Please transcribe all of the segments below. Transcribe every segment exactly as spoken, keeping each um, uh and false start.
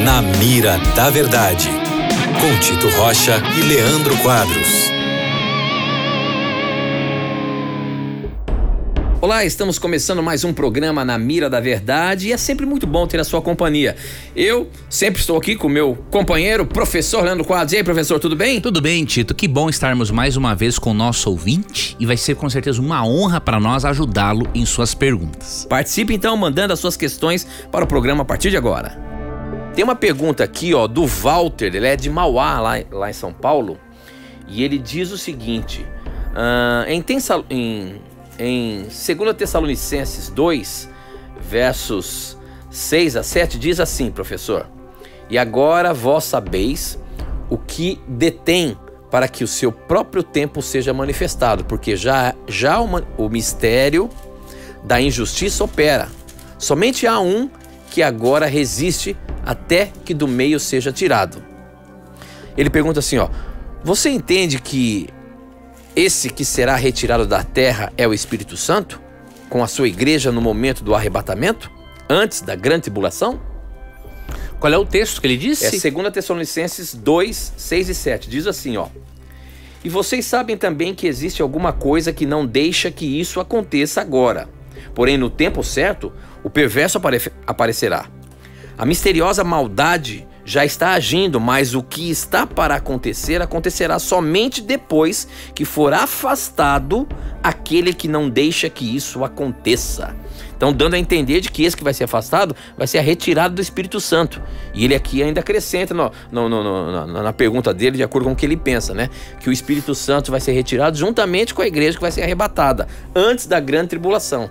Na Mira da Verdade, com Tito Rocha e Leandro Quadros. Olá, estamos começando mais um programa Na Mira da Verdade e é sempre muito bom ter a sua companhia. Eu sempre estou aqui com o meu companheiro, professor Leandro Quadros. E aí, professor, tudo bem? Tudo bem, Tito. Que bom estarmos mais uma vez com o nosso ouvinte e vai ser com certeza uma honra para nós ajudá-lo em suas perguntas. Participe então mandando as suas questões para o programa a partir de agora. Tem uma pergunta aqui, ó, do Walter, ele é de Mauá, lá, lá em São Paulo, e ele diz o seguinte, uh, em... Tensa, em Em dois Tessalonicenses dois, versos seis a sete, diz assim, professor: E agora vós sabeis o que detém para que o seu próprio tempo seja manifestado, porque já, já o, o mistério da injustiça opera. Somente há um que agora resiste até que do meio seja tirado. Ele pergunta assim, ó, você entende que esse que será retirado da terra é o Espírito Santo, com a sua igreja no momento do arrebatamento, antes da grande tribulação? Qual é o texto que ele disse? É dois Tessalonicenses dois, seis e sete. Diz assim, ó. E vocês sabem também que existe alguma coisa que não deixa que isso aconteça agora. Porém, no tempo certo, o perverso apare- aparecerá. A misteriosa maldade já está agindo, mas o que está para acontecer, acontecerá somente depois que for afastado aquele que não deixa que isso aconteça. Então, dando a entender de que esse que vai ser afastado vai ser a retirada do Espírito Santo. E ele aqui ainda acrescenta no, no, no, no, na, na pergunta dele, de acordo com o que ele pensa, né? Que o Espírito Santo vai ser retirado juntamente com a igreja que vai ser arrebatada, antes da grande tribulação.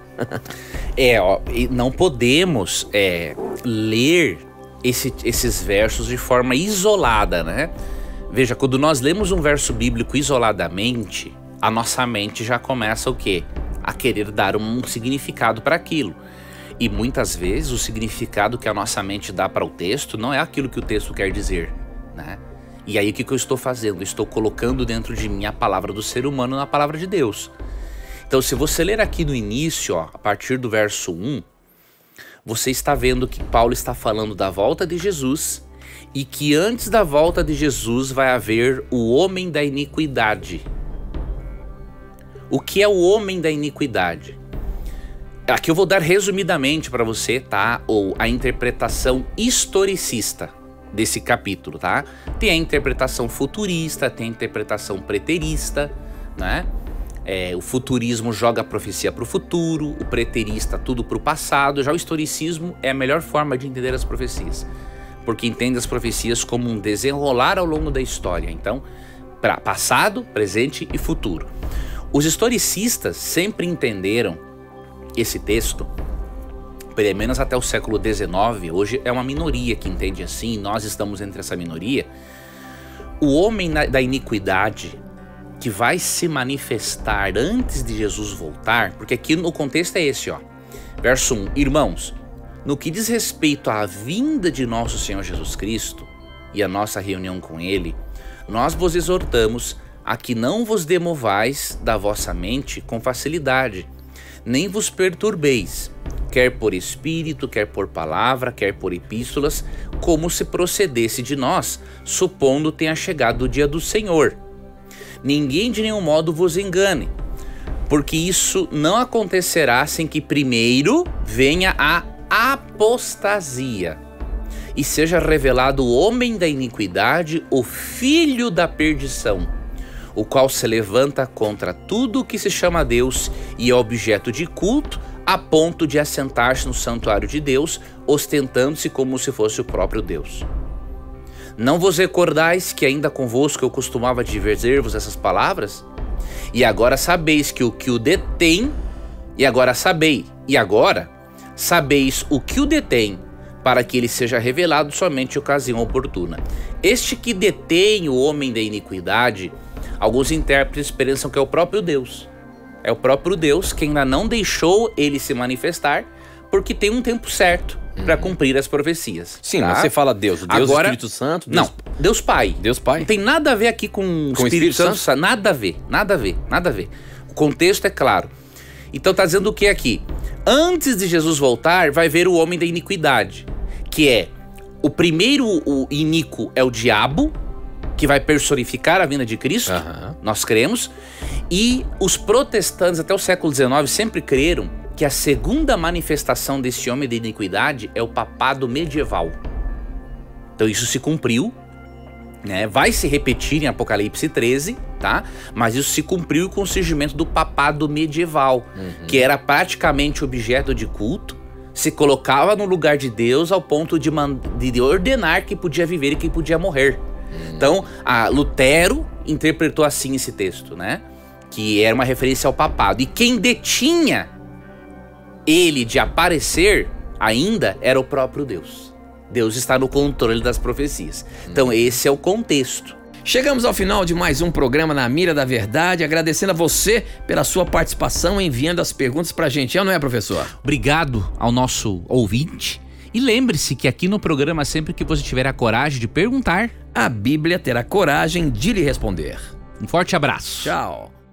É, ó, não podemos é, ler esse, esses versos de forma isolada, né? Veja, quando nós lemos um verso bíblico isoladamente, a nossa mente já começa o quê? A querer dar um significado para aquilo. E muitas vezes o significado que a nossa mente dá para o texto não é aquilo que o texto quer dizer, né? E aí o que, que eu estou fazendo? Estou colocando dentro de mim a palavra do ser humano na palavra de Deus. Então, se você ler aqui no início, ó, a partir do verso um, você está vendo que Paulo está falando da volta de Jesus e que antes da volta de Jesus vai haver o homem da iniquidade. O que é o homem da iniquidade? Aqui eu vou dar resumidamente para você, tá? Ou a interpretação historicista desse capítulo, tá? Tem a interpretação futurista, tem a interpretação preterista, né? É, o futurismo joga a profecia para o futuro, o preterista tudo para o passado. Já o historicismo é a melhor forma de entender as profecias, porque entende as profecias como um desenrolar ao longo da história. Então, para passado, presente e futuro. Os historicistas sempre entenderam esse texto, pelo menos até o século dezenove, hoje é uma minoria que entende assim, nós estamos entre essa minoria. O homem da iniquidade que vai se manifestar antes de Jesus voltar, porque aqui no contexto é esse, ó. Verso um, irmãos, no que diz respeito à vinda de nosso Senhor Jesus Cristo e a nossa reunião com Ele, nós vos exortamos a que não vos demovais da vossa mente com facilidade, nem vos perturbeis, quer por espírito, quer por palavra, quer por epístolas, como se procedesse de nós, supondo tenha chegado o dia do Senhor. Ninguém de nenhum modo vos engane, porque isso não acontecerá sem que primeiro venha a apostasia e seja revelado o homem da iniquidade, o filho da perdição, o qual se levanta contra tudo o que se chama Deus e é objeto de culto, a ponto de assentar-se no santuário de Deus, ostentando-se como se fosse o próprio Deus. Não vos recordais que ainda convosco eu costumava dizer-vos essas palavras? E agora sabeis que o que o detém, e agora sabei, e agora sabeis o que o detém, para que ele seja revelado somente em ocasião oportuna. Este que detém o homem da iniquidade, alguns intérpretes pensam que é o próprio Deus. É o próprio Deus que ainda não deixou ele se manifestar, porque tem um tempo certo para cumprir as profecias. Sim, tá? Mas você fala Deus, o Deus Agora, Espírito Santo? Deus... Não, Deus Pai. Deus Pai. Não tem nada a ver aqui com, com o Espírito, Espírito Santo, Santo? Nada a ver, nada a ver, nada a ver. O contexto é claro. Então está dizendo o que aqui? Antes de Jesus voltar, vai ver o homem da iniquidade, que é O primeiro, o iníquo, é o diabo, que vai personificar a vinda de Cristo, Aham. nós cremos. E os protestantes, até o século dezenove, sempre creram que a segunda manifestação desse homem de iniquidade é o papado medieval. Então isso se cumpriu, né? Vai se repetir em Apocalipse treze, tá? Mas isso se cumpriu com o surgimento do papado medieval, Uhum. que era praticamente objeto de culto, se colocava no lugar de Deus ao ponto de, man- de ordenar quem podia viver e quem podia morrer. Uhum. Então, a Lutero interpretou assim esse texto, né? Que era uma referência ao papado. E quem detinha ele de aparecer ainda era o próprio Deus. Deus está no controle das profecias. Então, esse é o contexto. Chegamos ao final de mais um programa Na Mira da Verdade, agradecendo a você pela sua participação, enviando as perguntas pra gente, é ou não é, professor? Obrigado ao nosso ouvinte. E lembre-se que aqui no programa, sempre que você tiver a coragem de perguntar, A Bíblia terá coragem de lhe responder. um forte abraço. Tchau.